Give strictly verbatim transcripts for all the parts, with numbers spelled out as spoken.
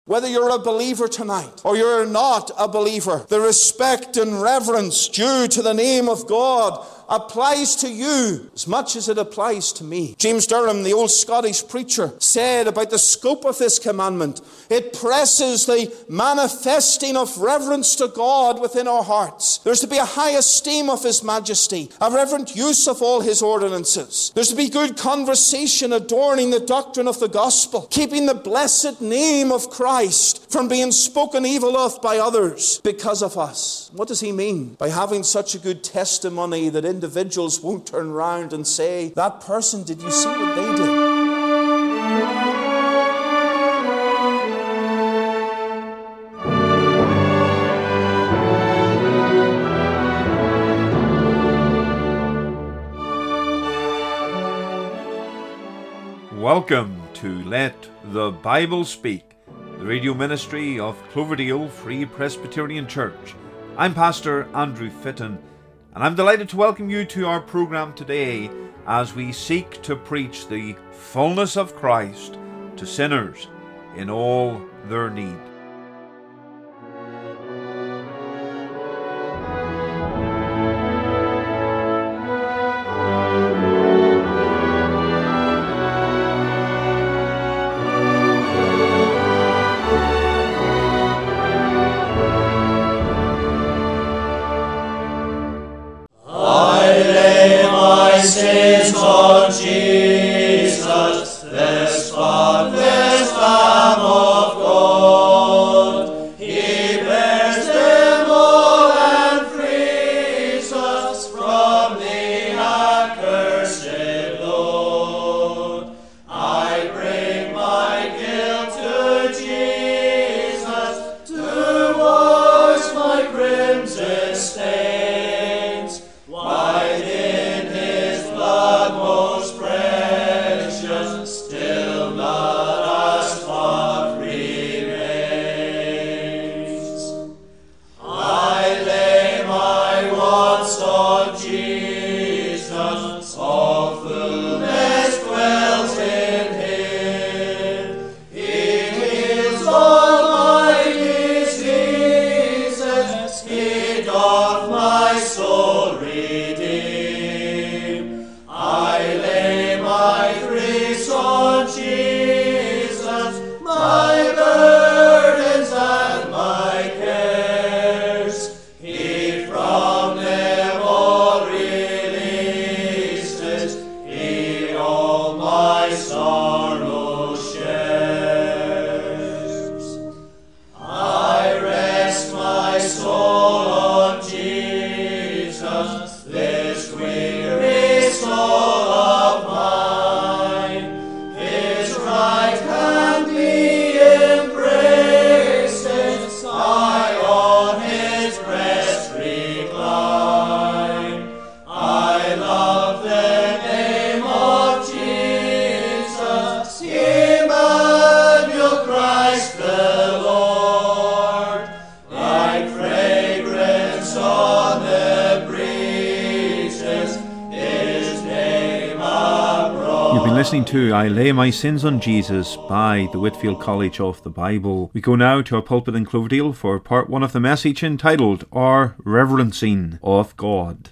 Whether you're a believer tonight or you're not a believer, the respect and reverence due to the name of God applies to you as much as it applies to me. James Durham, the old Scottish preacher, said about the scope of this commandment, it presses the manifesting of reverence to God within our hearts. There's to be a high esteem of His majesty, a reverent use of all His ordinances. There's to be good conversation adorning the doctrine of the gospel, keeping the blessed name of Christ from being spoken evil of by others because of us. What does he mean? By having such a good testimony that individuals won't turn round and say, that person, did you see what they did? Welcome to Let the Bible Speak, the radio ministry of Cloverdale Free Presbyterian Church. I'm Pastor Andrew Fitton, and I'm delighted to welcome you to our program today as we seek to preach the fullness of Christ to sinners in all their need. Listening to I Lay My Sins on Jesus by the Whitefield College of the Bible. We go now to our pulpit in Cloverdale for part one of the message entitled Our Reverencing of God.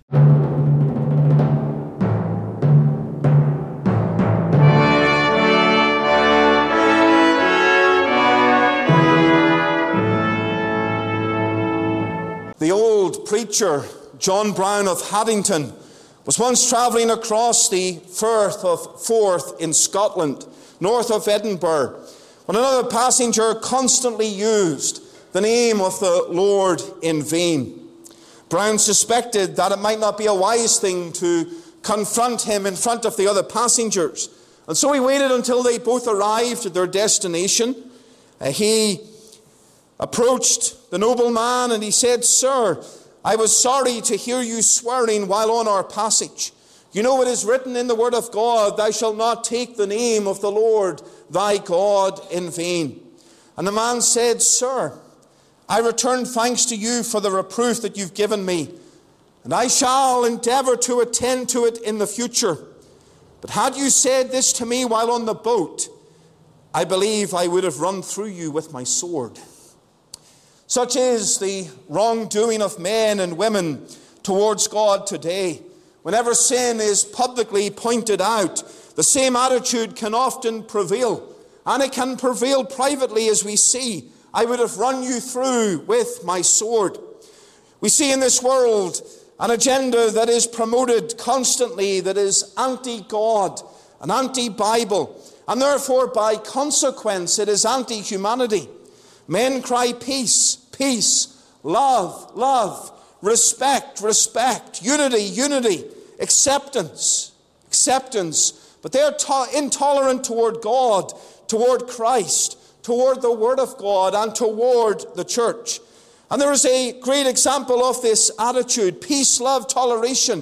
The old preacher John Brown of Haddington was once travelling across the Firth of Forth in Scotland, north of Edinburgh, when another passenger constantly used the name of the Lord in vain. Brown suspected that it might not be a wise thing to confront him in front of the other passengers, and so he waited until they both arrived at their destination. Uh, he approached the nobleman and he said, "Sir, I was sorry to hear you swearing while on our passage. You know it is written in the word of God, thou shalt not take the name of the Lord thy God in vain." And the man said, "Sir, I return thanks to you for the reproof that you've given me, and I shall endeavour to attend to it in the future. But had you said this to me while on the boat, I believe I would have run through you with my sword. Such is the wrongdoing of men and women towards God today. Whenever sin is publicly pointed out, the same attitude can often prevail. And it can prevail privately, as we see. I would have run you through with my sword. We see in this world an agenda that is promoted constantly that is anti-God and anti-Bible. And therefore, by consequence, it is anti-humanity. Men cry peace, peace, love, love, respect, respect, unity, unity, acceptance, acceptance. But they're to- intolerant toward God, toward Christ, toward the Word of God, and toward the church. And there is a great example of this attitude. Peace, love, toleration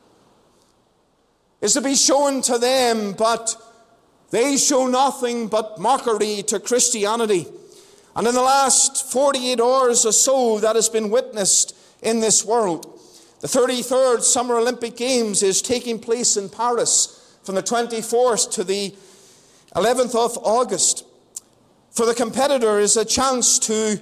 is to be shown to them, but they show nothing but mockery to Christianity. And in the last forty-eight hours or so that has been witnessed in this world, the thirty-third Summer Olympic Games is taking place in Paris from the twenty-fourth to the eleventh of August. For the competitor is a chance to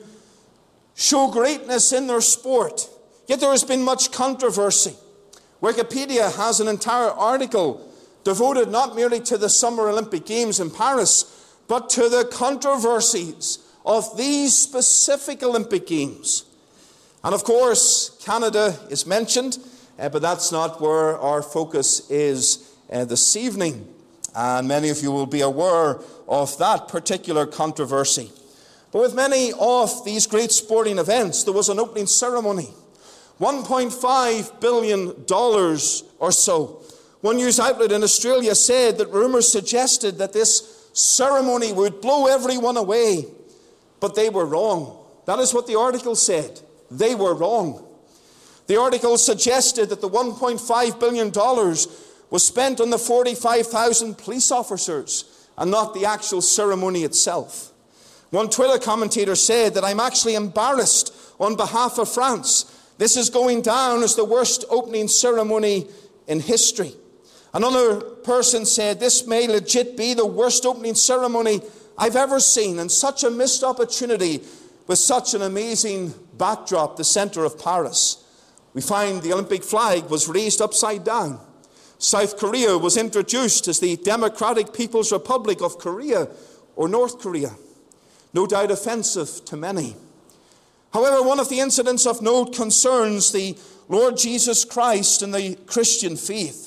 show greatness in their sport. Yet there has been much controversy. Wikipedia has an entire article devoted not merely to the Summer Olympic Games in Paris, but to the controversies of these specific Olympic Games. And of course, Canada is mentioned, uh, but that's not where our focus is uh, this evening. And many of you will be aware of that particular controversy. But with many of these great sporting events, there was an opening ceremony. one point five billion dollars or so. One news outlet in Australia said that rumours suggested that this ceremony would blow everyone away. But they were wrong. That is what the article said. They were wrong. The article suggested that the one point five billion dollars was spent on the forty-five thousand police officers and not the actual ceremony itself. One Twitter commentator said that I'm actually embarrassed on behalf of France. This is going down as the worst opening ceremony in history. Another person said this may legit be the worst opening ceremony I've ever seen, and such a missed opportunity with such an amazing backdrop, the center of Paris. We find the Olympic flag was raised upside down. South Korea was introduced as the Democratic People's Republic of Korea, or North Korea. No doubt offensive to many. However, one of the incidents of note concerns the Lord Jesus Christ and the Christian faith.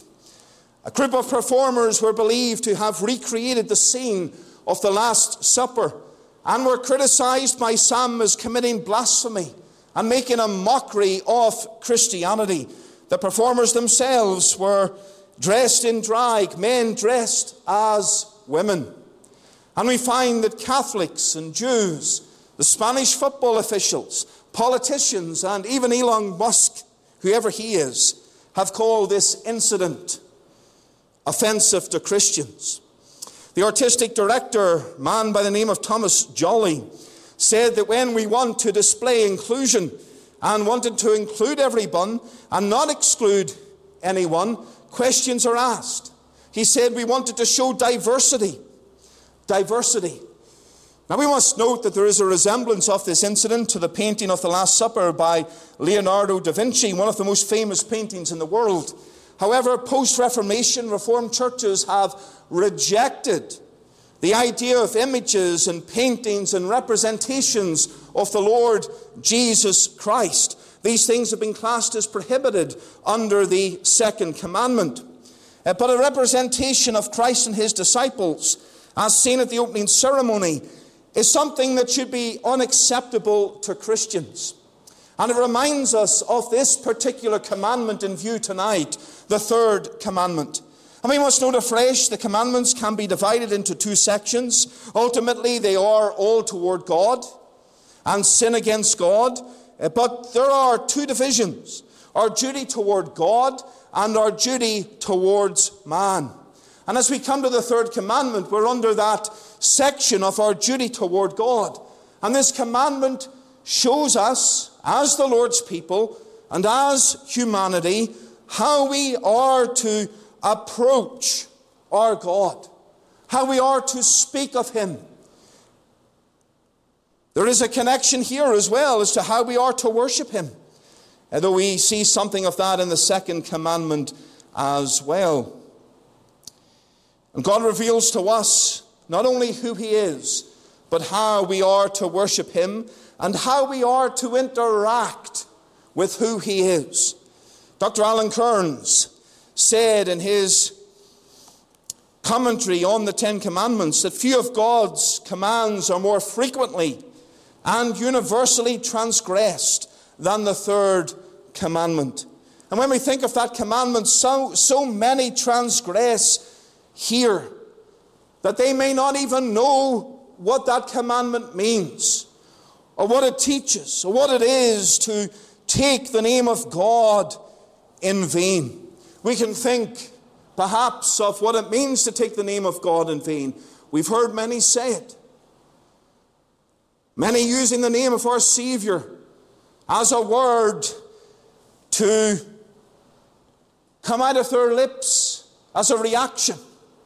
A group of performers were believed to have recreated the scene of the Last Supper and were criticized by some as committing blasphemy and making a mockery of Christianity. The performers themselves were dressed in drag, men dressed as women. And we find that Catholics and Jews, the Spanish football officials, politicians, and even Elon Musk, whoever he is, have called this incident offensive to Christians. The artistic director, a man by the name of Thomas Jolly, said that when we want to display inclusion and wanted to include everyone and not exclude anyone, questions are asked. He said we wanted to show diversity. Diversity. Now we must note that there is a resemblance of this incident to the painting of the Last Supper by Leonardo da Vinci, one of the most famous paintings in the world. However, post-Reformation, Reformed churches have rejected the idea of images and paintings and representations of the Lord Jesus Christ. These things have been classed as prohibited under the second commandment. Uh, but a representation of Christ and his disciples, as seen at the opening ceremony, is something that should be unacceptable to Christians. And it reminds us of this particular commandment in view tonight, the third commandment. And we must note afresh, the commandments can be divided into two sections. Ultimately, they are all toward God and sin against God. But there are two divisions, our duty toward God and our duty towards man. And as we come to the third commandment, we're under that section of our duty toward God. And this commandment shows us, as the Lord's people and as humanity, how we are to approach our God. how we are to speak of him. There is a connection here as well as to how we are to worship him, although we see something of that in the second commandment as well. And God reveals to us not only who he is, but how we are to worship him and how we are to interact with who he is. Doctor Alan Kearns said in his commentary on the Ten Commandments that few of God's commands are more frequently and universally transgressed than the third commandment. And when we think of that commandment, so, so many transgress here that they may not even know what that commandment means, or what it teaches, or what it is to take the name of God in vain. We can think perhaps of what it means to take the name of God in vain. We've heard many say it. Many using the name of our Savior as a word to come out of their lips as a reaction.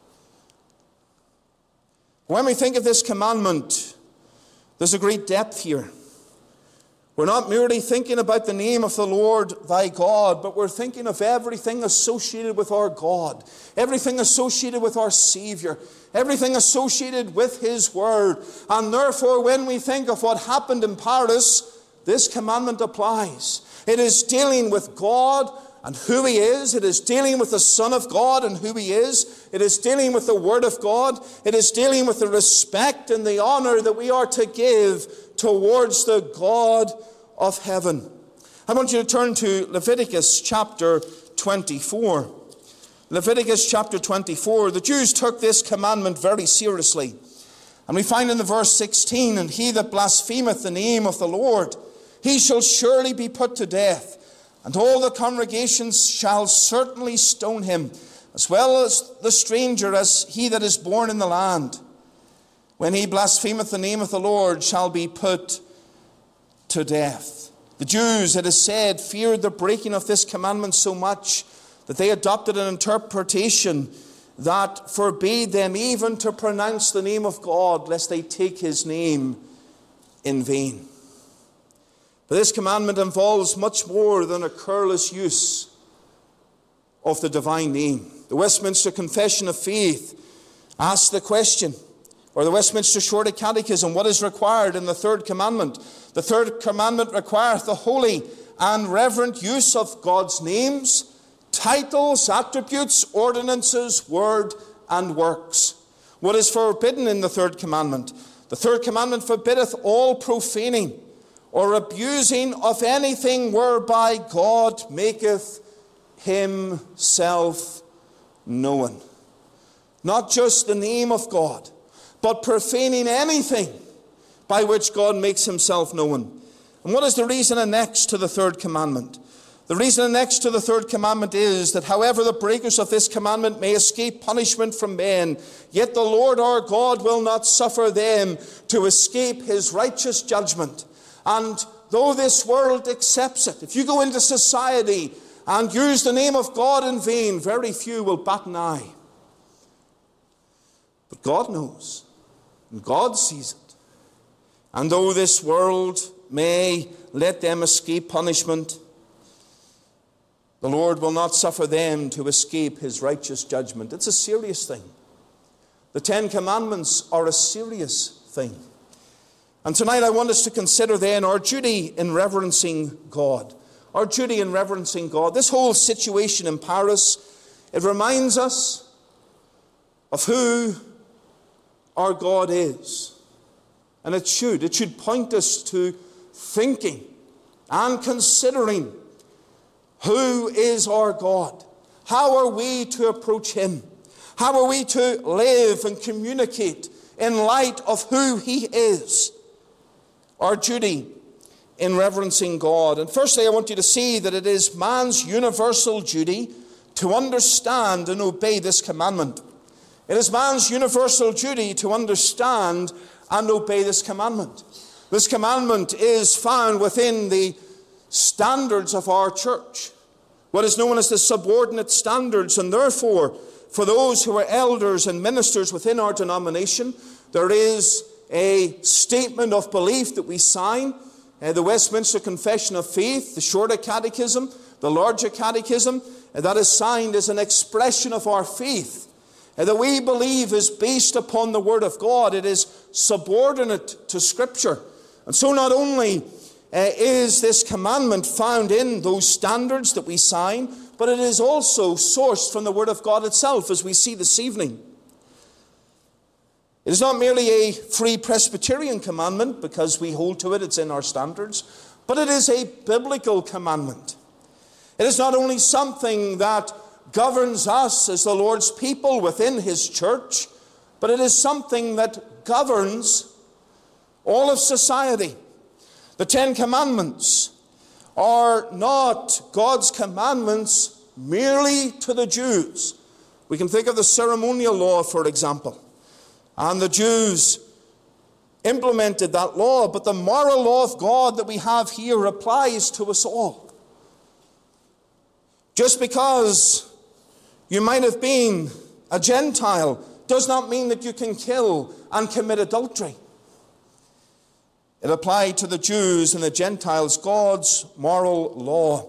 When we think of this commandment, there's a great depth here. We're not merely thinking about the name of the Lord thy God, but we're thinking of everything associated with our God, everything associated with our Savior, everything associated with his word. And therefore, when we think of what happened in Paris, this commandment applies. It is dealing with God and who he is. It is dealing with the Son of God and who he is. It is dealing with the Word of God. It is dealing with the respect and the honor that we are to give towards the God of heaven. I want you to turn to Leviticus chapter twenty-four. Leviticus chapter twenty-four. The Jews took this commandment very seriously. And we find in the verse sixteen, and he that blasphemeth the name of the Lord, he shall surely be put to death. And all the congregations shall certainly stone him, as well as the stranger, as he that is born in the land. When he blasphemeth the name of the Lord, shall be put to death. The Jews, it is said, feared the breaking of this commandment so much that they adopted an interpretation that forbade them even to pronounce the name of God, lest they take his name in vain. But this commandment involves much more than a careless use of the divine name. The Westminster Confession of Faith asks the question, or the Westminster Shorter Catechism, what is required in the third commandment? The third commandment requireth the holy and reverent use of God's names, titles, attributes, ordinances, word, and works. What is forbidden in the third commandment? The third commandment forbiddeth all profaning or abusing of anything whereby God maketh himself known. Not just the name of God, but profaning anything by which God makes himself known. And what is the reason annexed to the third commandment? The reason annexed to the third commandment is that however the breakers of this commandment may escape punishment from men, yet the Lord our God will not suffer them to escape his righteous judgment. And though this world accepts it, if you go into society and use the name of God in vain, very few will bat an eye. But God knows, and God sees it. And though this world may let them escape punishment, the Lord will not suffer them to escape his righteous judgment. It's a serious thing. The Ten Commandments are a serious thing. And tonight I want us to consider then our duty in reverencing God. Our duty in reverencing God. This whole situation in Paris, it reminds us of who our God is. And it should. It should point us to thinking and considering who is our God. How are we to approach him? How are we to live and communicate in light of who he is? Our duty in reverencing God. And firstly, I want you to see that it is man's universal duty to understand and obey this commandment. It is man's universal duty to understand and obey this commandment. This commandment is found within the standards of our church, what is known as the subordinate standards, and therefore for those who are elders and ministers within our denomination. There is a statement of belief that we sign, uh, the Westminster Confession of Faith, the Shorter Catechism, the Larger Catechism, uh, that is signed as an expression of our faith. Uh, that we believe is based upon the Word of God. It is subordinate to Scripture. And so not only uh, is this commandment found in those standards that we sign, but it is also sourced from the Word of God itself, as we see this evening. It is not merely a Free Presbyterian commandment because we hold to it, it's in our standards, but it is a biblical commandment. It is not only something that governs us as the Lord's people within His church, but it is something that governs all of society. The Ten Commandments are not God's commandments merely to the Jews. We can think of the ceremonial law, for example. And the Jews implemented that law, but the moral law of God that we have here applies to us all. Just because you might have been a Gentile does not mean that you can kill and commit adultery. It applied to the Jews and the Gentiles, God's moral law.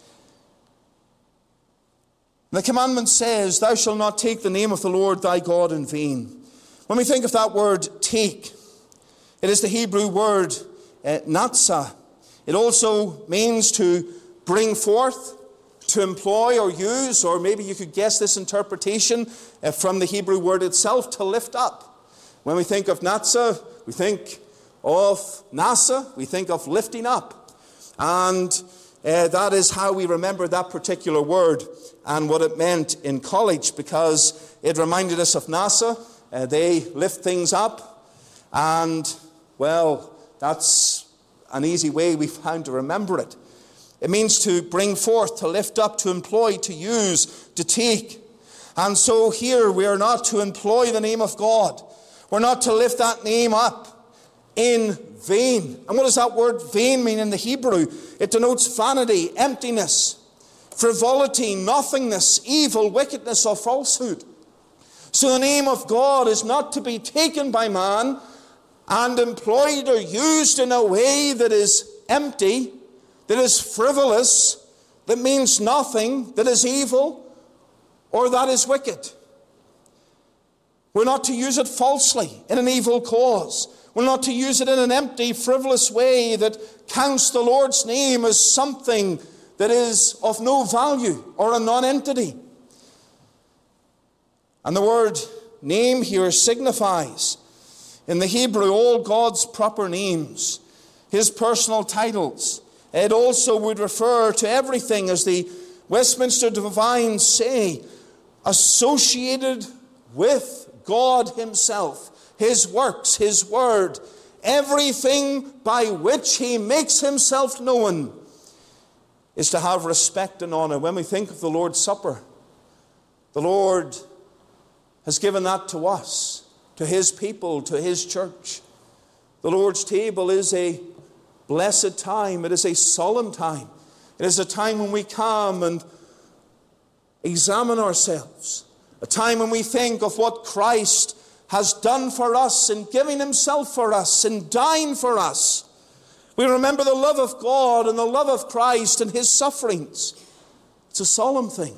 The commandment says, "Thou shalt not take the name of the Lord thy God in vain." When we think of that word take, it is the Hebrew word uh, natsah. It also means to bring forth, to employ or use, or maybe you could guess this interpretation uh, from the Hebrew word itself, to lift up. When we think of natsah, we think of nasa, we think of lifting up. And uh, that is how we remember that particular word and what it meant in college, because it reminded us of NASA. Uh, they lift things up, and, well, that's an easy way we found to remember it. It means to bring forth, to lift up, to employ, to use, to take. And so here we are not to employ the name of God. We're not to lift that name up in vain. And what does that word vain mean in the Hebrew? It denotes vanity, emptiness, frivolity, nothingness, evil, wickedness, or falsehood. So the name of God is not to be taken by man and employed or used in a way that is empty, that is frivolous, that means nothing, that is evil, or that is wicked. We're not to use it falsely in an evil cause. We're not to use it in an empty, frivolous way that counts the Lord's name as something that is of no value or a non-entity. And the word name here signifies, in the Hebrew, all God's proper names, His personal titles. It also would refer to everything, as the Westminster Divines say, associated with God Himself, His works, His word, everything by which He makes Himself known is to have respect and honor. When we think of the Lord's Supper, the Lord has given that to us, to His people, to His church. The Lord's table is a blessed time. It is a solemn time. It is a time when we come and examine ourselves. A time when we think of what Christ has done for us in giving Himself for us and dying for us. We remember the love of God and the love of Christ and His sufferings. It's a solemn thing.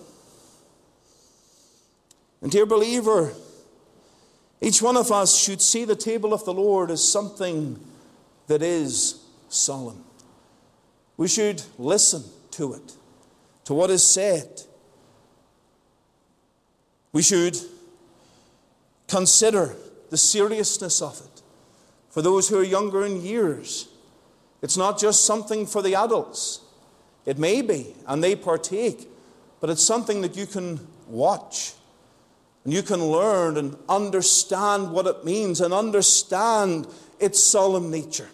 And dear believer, each one of us should see the table of the Lord as something that is solemn. We should listen to it, to what is said. We should consider the seriousness of it. For those who are younger in years, it's not just something for the adults. It may be, and they partake, but it's something that you can watch. And you can learn and understand what it means and understand its solemn nature.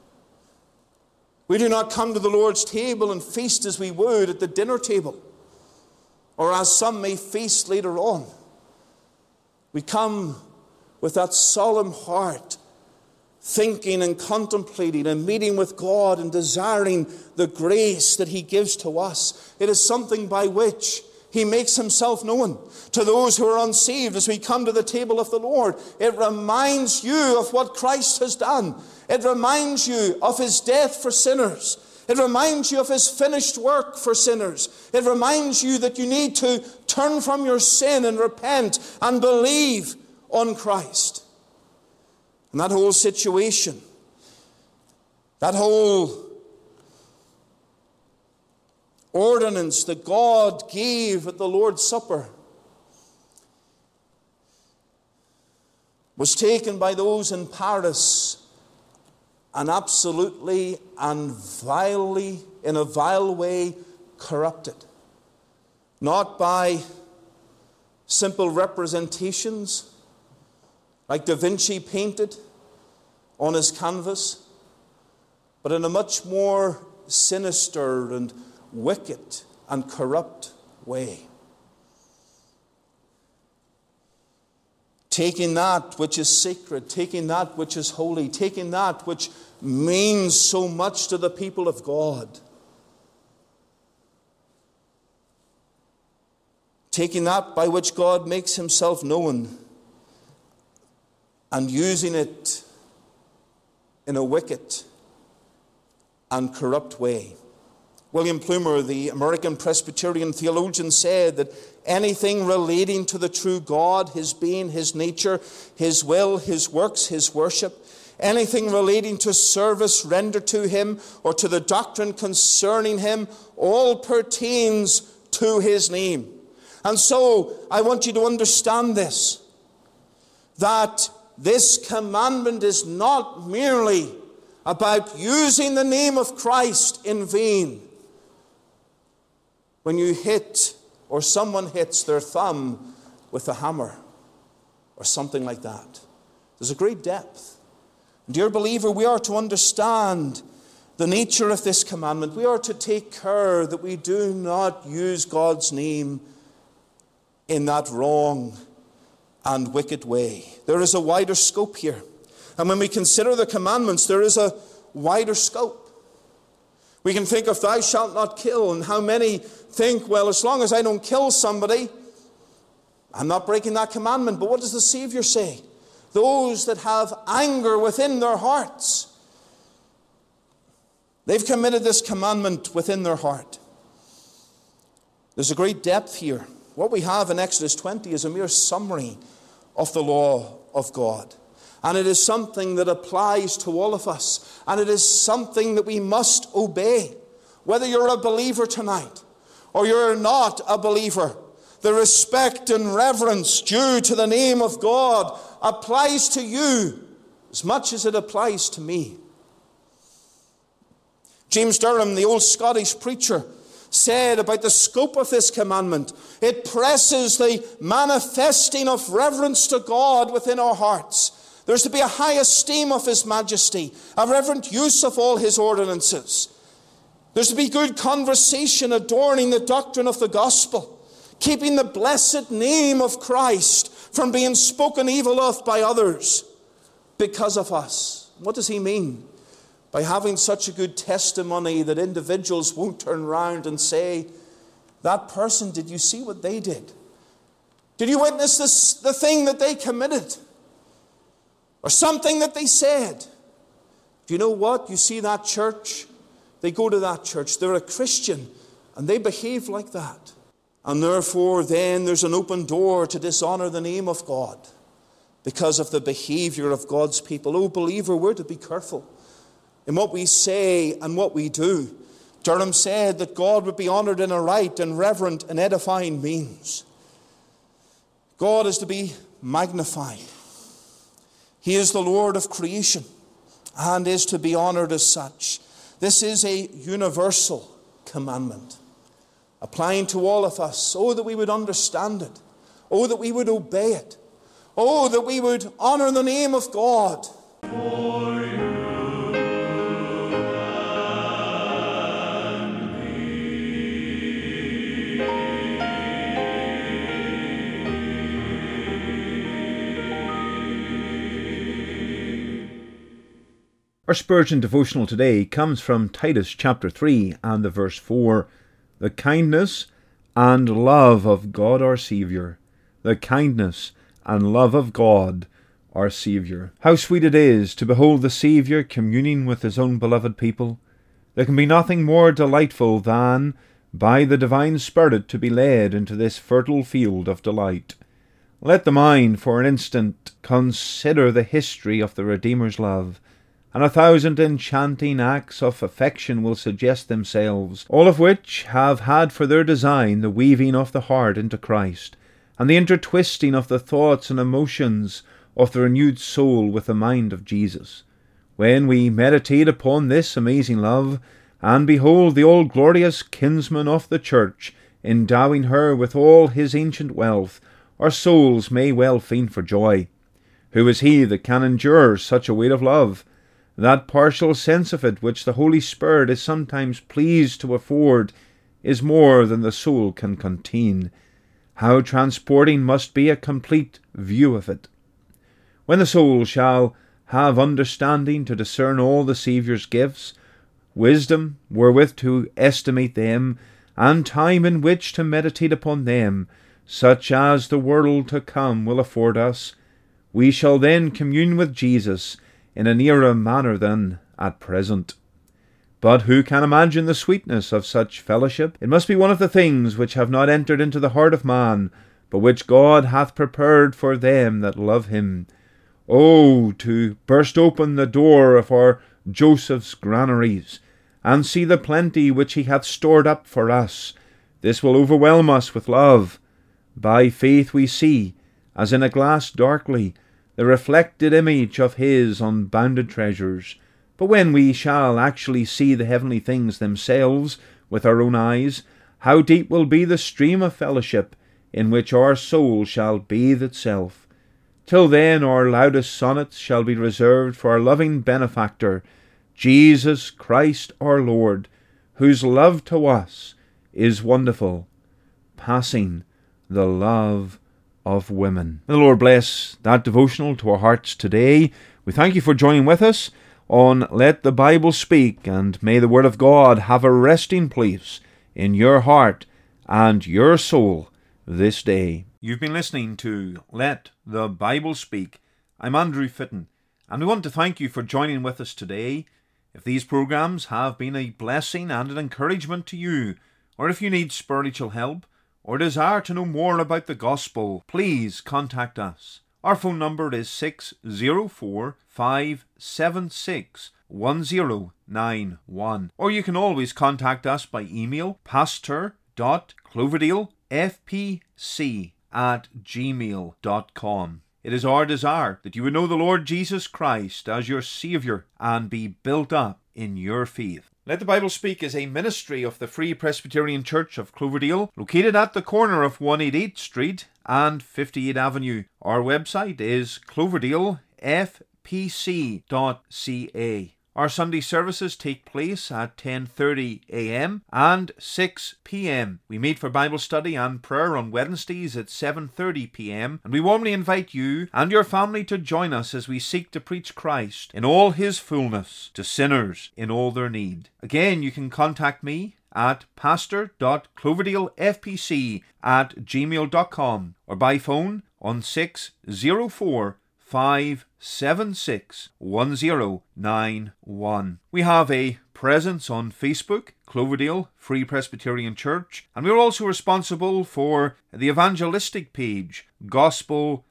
We do not come to the Lord's table and feast as we would at the dinner table, or as some may feast later on. We come with that solemn heart, thinking and contemplating and meeting with God and desiring the grace that He gives to us. It is something by which he makes himself known. To those who are unsaved, as we come to the table of the Lord, it reminds you of what Christ has done. It reminds you of his death for sinners. It reminds you of his finished work for sinners. It reminds you that you need to turn from your sin and repent and believe on Christ. And that whole situation, that whole ordinance that God gave at the Lord's Supper was taken by those in Paris and absolutely and vilely, in a vile way, corrupted. Not by simple representations like Da Vinci painted on his canvas, but in a much more sinister and wicked and corrupt way. Taking that which is sacred, taking that which is holy, taking that which means so much to the people of God, taking that by which God makes himself known, and using it in a wicked and corrupt way. William Plumer, the American Presbyterian theologian, said that anything relating to the true God, his being, his nature, his will, his works, his worship, anything relating to service rendered to him or to the doctrine concerning him, all pertains to his name. And so I want you to understand this, that this commandment is not merely about using the name of Christ in vain. When you hit, or someone hits their thumb with a hammer, or something like that. There's a great depth. Dear believer, we are to understand the nature of this commandment. We are to take care that we do not use God's name in that wrong and wicked way. There is a wider scope here. And when we consider the commandments, there is a wider scope. We can think of thou shalt not kill, and how many think, well, as long as I don't kill somebody, I'm not breaking that commandment. But what does the Savior say? Those that have anger within their hearts, they've committed this commandment within their heart. There's a great depth here. What we have in Exodus twenty is a mere summary of the law of God. And it is something that applies to all of us. And it is something that we must obey. Whether you're a believer tonight or you're not a believer, the respect and reverence due to the name of God applies to you as much as it applies to me. James Durham, the old Scottish preacher, said about the scope of this commandment, it presses the manifesting of reverence to God within our hearts. There's to be a high esteem of his majesty, a reverent use of all his ordinances. There's to be good conversation adorning the doctrine of the gospel, keeping the blessed name of Christ from being spoken evil of by others because of us. What does he mean? By having such a good testimony that individuals won't turn around and say, that person, did you see what they did? Did you witness this, the thing that they committed? Or something that they said? Do you know what? You see that church? They go to that church. They're a Christian and they behave like that. And therefore then there's an open door to dishonor the name of God because of the behavior of God's people. Oh, believer, we're to be careful in what we say and what we do. Durham said that God would be honored in a right and reverent and edifying means. God is to be magnified. He is the Lord of creation and is to be honored as such. This is a universal commandment applying to all of us. Oh, that we would understand it. Oh, that we would obey it. Oh, that we would honor the name of God. For you. Our Spurgeon devotional today comes from Titus chapter three and the verse four. The kindness and love of God our Saviour. The kindness and love of God our Saviour. How sweet it is to behold the Saviour communing with his own beloved people. There can be nothing more delightful than, by the divine Spirit, to be led into this fertile field of delight. Let the mind for an instant consider the history of the Redeemer's love, and a thousand enchanting acts of affection will suggest themselves, all of which have had for their design the weaving of the heart into Christ, and the intertwisting of the thoughts and emotions of the renewed soul with the mind of Jesus. When we meditate upon this amazing love, and behold the all-glorious kinsman of the church, endowing her with all his ancient wealth, our souls may well faint for joy. Who is he that can endure such a weight of love? That partial sense of it which the Holy Spirit is sometimes pleased to afford is more than the soul can contain. How transporting must be a complete view of it! When the soul shall have understanding to discern all the Saviour's gifts, wisdom wherewith to estimate them, and time in which to meditate upon them, such as the world to come will afford us, we shall then commune with Jesus in a nearer manner than at present. But who can imagine the sweetness of such fellowship? It must be one of the things which have not entered into the heart of man, but which God hath prepared for them that love him. Oh, to burst open the door of our Joseph's granaries, and see the plenty which he hath stored up for us! This will overwhelm us with love. By faith we see, as in a glass darkly, the reflected image of his unbounded treasures. But when we shall actually see the heavenly things themselves with our own eyes, how deep will be the stream of fellowship in which our soul shall bathe itself! Till then our loudest sonnets shall be reserved for our loving benefactor, Jesus Christ our Lord, whose love to us is wonderful, passing the love of women. May the Lord bless that devotional to our hearts today. We thank you for joining with us on Let the Bible Speak, and may the Word of God have a resting place in your heart and your soul this day. You've been listening to Let the Bible Speak. I'm Andrew Fitton, and we want to thank you for joining with us today. If these programs have been a blessing and an encouragement to you, or if you need spiritual help, or desire to know more about the gospel, please contact us. Our phone number is six zero four, five seven six, one zero nine one. Or you can always contact us by email, pastor dot cloverdale f p c at gmail dot com. It is our desire that you would know the Lord Jesus Christ as your Saviour and be built up in your faith. Let the Bible Speak is a ministry of the Free Presbyterian Church of Cloverdale, located at the corner of one eighty-eighth Street and fifty-eighth Avenue. Our website is cloverdale f p c dot c a. Our Sunday services take place at ten thirty a m and six p m. We meet for Bible study and prayer on Wednesdays at seven thirty p m, and we warmly invite you and your family to join us as we seek to preach Christ in all his fullness to sinners in all their need. Again, you can contact me at pastor dot cloverdale f p c at gmail dot com or by phone on six zero four, five seven six, one zero nine one. We have a presence on Facebook, Cloverdale Free Presbyterian Church, and we're also responsible for the evangelistic page, Gospel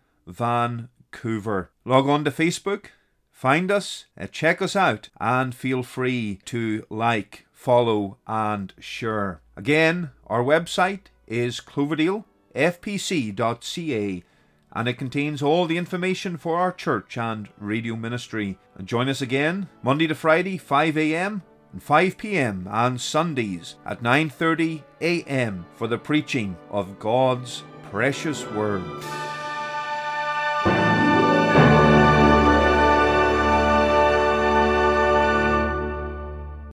Vancouver. Log on to Facebook, find us, check us out, and feel free to like, follow, and share. Again, our website is cloverdale f p c dot c a, and it contains all the information for our church and radio ministry. And join us again Monday to Friday, five a m and five p m, and Sundays at nine thirty a m for the preaching of God's precious Word.